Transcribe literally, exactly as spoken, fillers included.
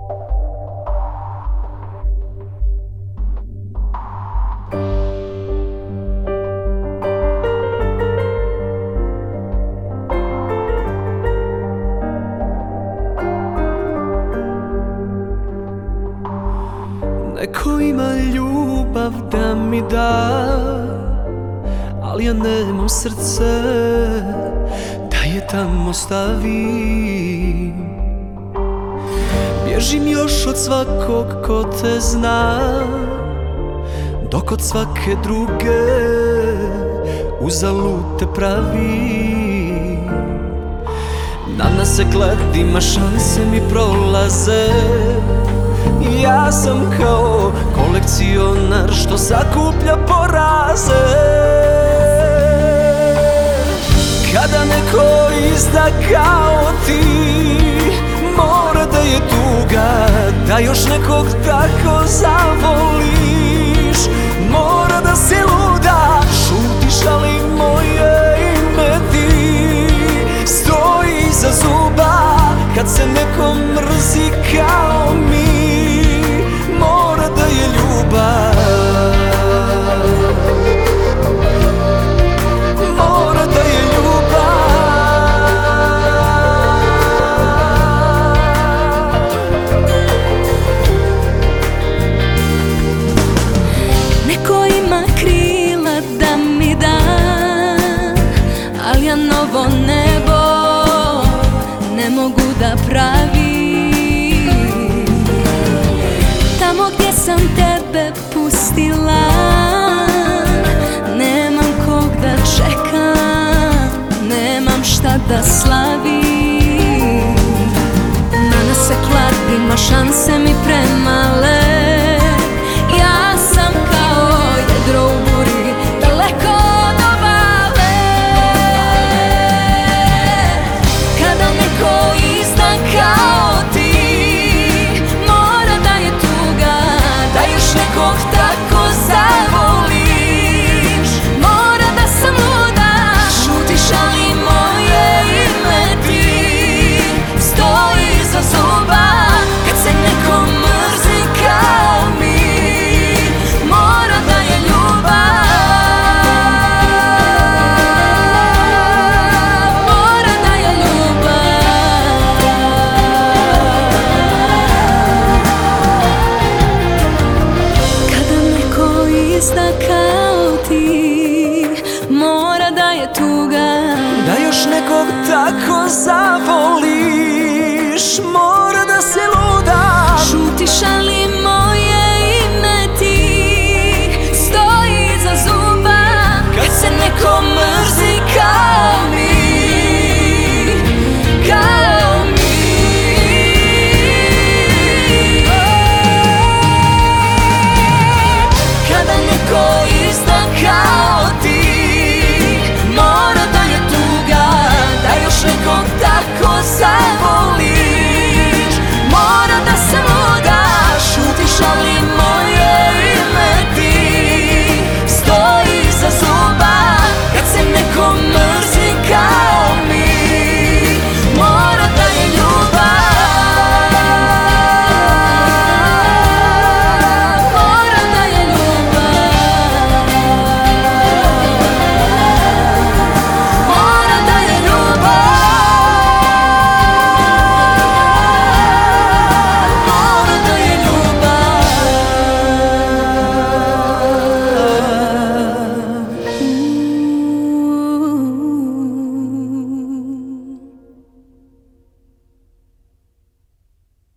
Neko ima ljubav da mi da, ali ja nemam srce da je tamo stavim. Bježim još od svakog ko te zna, dok od svake druge uzalud te pravim. Na nas se kladim, a šanse mi prolaze. Ja sam kao kolekcionar što sakuplja poraze. Kada neko izda kao ti, mora da je tuga da još nekog tako zavoliš. Mora da si luda, šutiš, ali moje ime ti stoji iza zuba. Kad se neko mrzi kao mi, mora da je ljubav. Mora da je ljubav. Neko ima krila da mi da, ali ja novo nebo ne mogu da pravim. Tamo gdje sam tebe pustila, nemam kog da čekam, nemam šta da slavim. Na nas se kladim, a šanse mi premale.